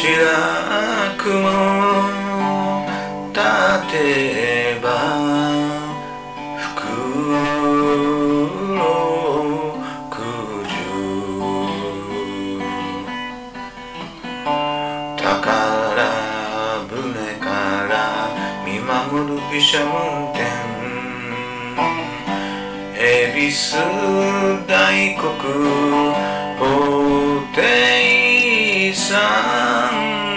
白くも立てば袋くじゅ宝船から見守る毘沙門天恵比寿大国法廷さん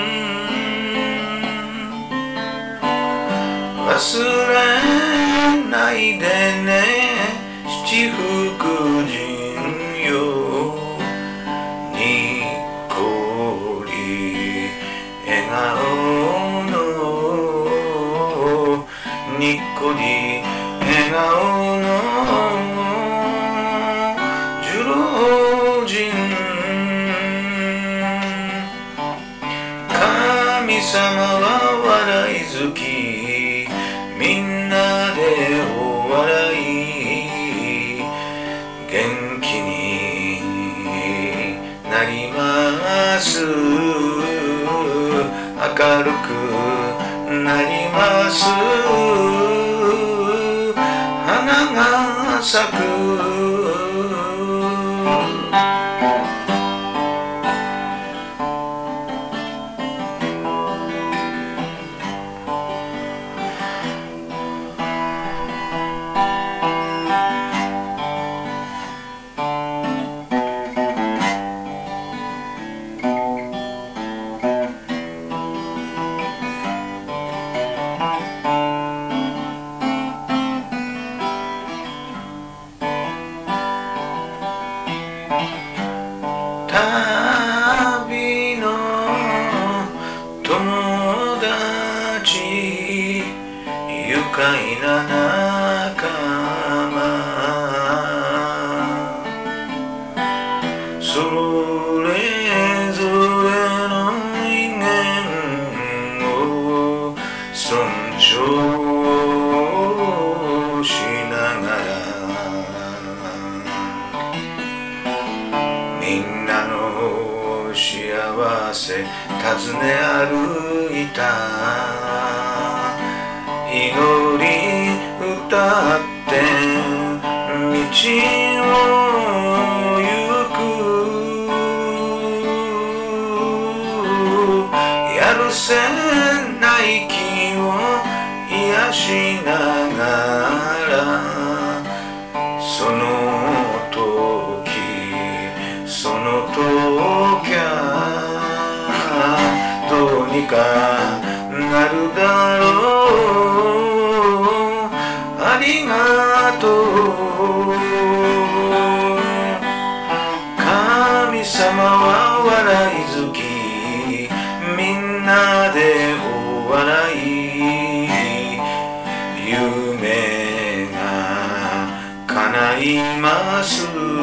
忘れないでね七福神よにっこり笑顔のにっこり笑顔の寿老人神様は笑い好きみんなでお笑い元気になります明るくなります花が咲く旅の友達愉快な仲間それぞれの意見を尊重しながらみんなの幸せ尋ね歩いた祈り歌って道を行くやるせない気を癒しながらそのどうにかなるだろうありがとう神様は笑い好きみんなでお笑い夢が叶います